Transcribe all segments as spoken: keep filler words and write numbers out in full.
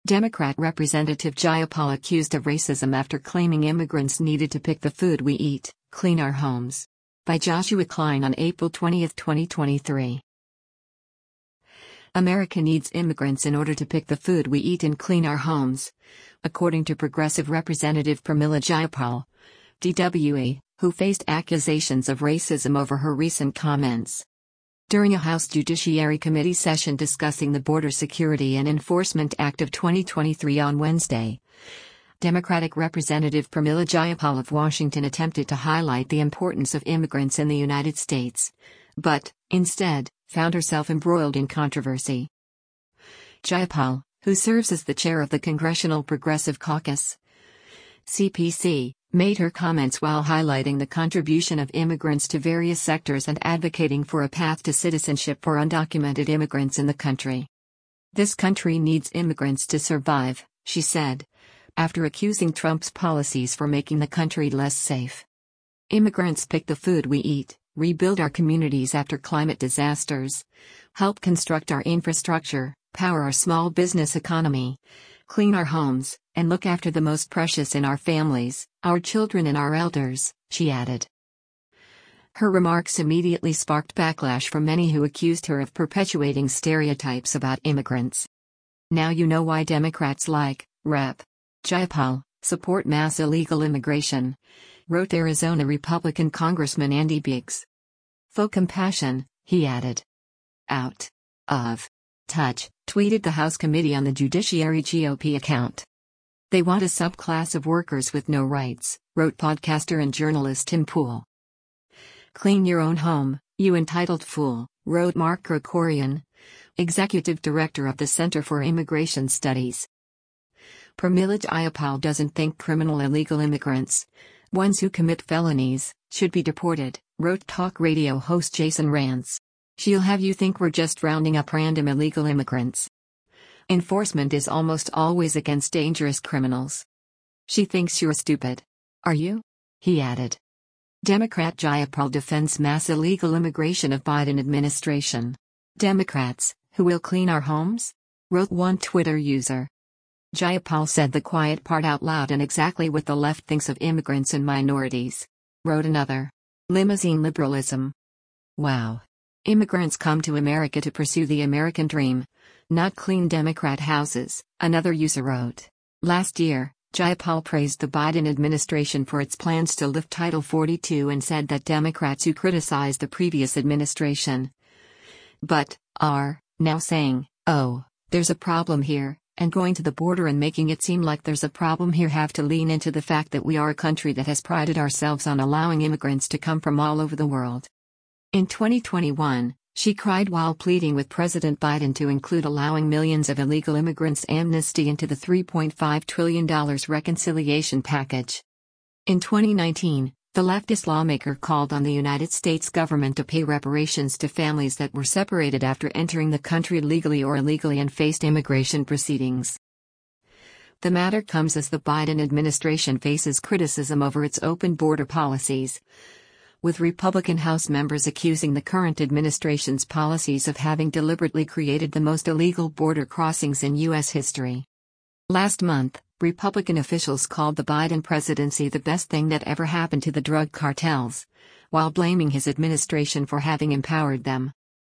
Democrat Representative Jayapal accused of racism after claiming immigrants needed to pick the food we eat, clean our homes. By Joshua Klein on April twentieth, twenty twenty-three. America needs immigrants in order to pick the food we eat and clean our homes, according to Progressive Representative Pramila Jayapal, D W A, who faced accusations of racism over her recent comments. During a House Judiciary Committee session discussing the Border Security and Enforcement Act of twenty twenty-three on Wednesday, Democratic Representative Pramila Jayapal of Washington attempted to highlight the importance of immigrants in the United States, but, instead, found herself embroiled in controversy. Jayapal, who serves as the chair of the Congressional Progressive Caucus, C P C, made her comments while highlighting the contribution of immigrants to various sectors and advocating for a path to citizenship for undocumented immigrants in the country. This country needs immigrants to survive, she said, after accusing Trump's policies for making the country less safe. Immigrants pick the food we eat, rebuild our communities after climate disasters, help construct our infrastructure, power our small business economy, clean our homes, and look after the most precious in our families, our children and our elders, she added. Her remarks immediately sparked backlash from many who accused her of perpetuating stereotypes about immigrants. Now you know why Democrats like Representative Jayapal support mass illegal immigration, wrote Arizona Republican Congressman Andy Biggs. For compassion, he added. Out of touch, tweeted the House Committee on the Judiciary G O P account. They want a subclass of workers with no rights, wrote podcaster and journalist Tim Pool. Clean your own home, you entitled fool, wrote Mark Krikorian, executive director of the Center for Immigration Studies. Pramila Jayapal doesn't think criminal illegal immigrants, ones who commit felonies, should be deported, wrote talk radio host Jason Rantz. She'll have you think we're just rounding up random illegal immigrants. Enforcement is almost always against dangerous criminals. She thinks you're stupid. Are you? He added. Democrat Jayapal defends mass illegal immigration of Biden administration. Democrats, who will clean our homes? Wrote one Twitter user. Jayapal said the quiet part out loud and exactly what the left thinks of immigrants and minorities. Wrote another. Limousine liberalism. Wow. Immigrants come to America to pursue the American dream, not clean Democrat houses, another user wrote. Last year, Jayapal praised the Biden administration for its plans to lift Title forty-two and said that Democrats who criticized the previous administration but are now saying, oh, there's a problem here, and going to the border and making it seem like there's a problem here have to lean into the fact that we are a country that has prided ourselves on allowing immigrants to come from all over the world. In twenty twenty-one, she cried while pleading with President Biden to include allowing millions of illegal immigrants amnesty into the three point five trillion dollars reconciliation package. In twenty nineteen, the leftist lawmaker called on the United States government to pay reparations to families that were separated after entering the country legally or illegally and faced immigration proceedings. The matter comes as the Biden administration faces criticism over its open border policies, with Republican House members accusing the current administration's policies of having deliberately created the most illegal border crossings in U S history. Last month, Republican officials called the Biden presidency the best thing that ever happened to the drug cartels, while blaming his administration for having empowered them.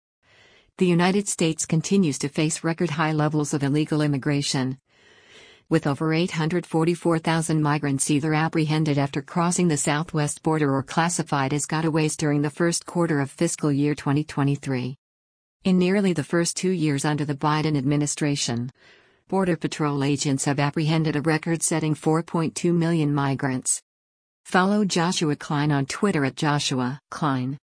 The United States continues to face record high levels of illegal immigration, with over eight hundred forty-four thousand migrants either apprehended after crossing the southwest border or classified as gotaways during the first quarter of fiscal year twenty twenty-three. In nearly the first two years under the Biden administration, Border Patrol agents have apprehended a record-setting four point two million migrants. Follow Joshua Klein on Twitter at Joshua Klein.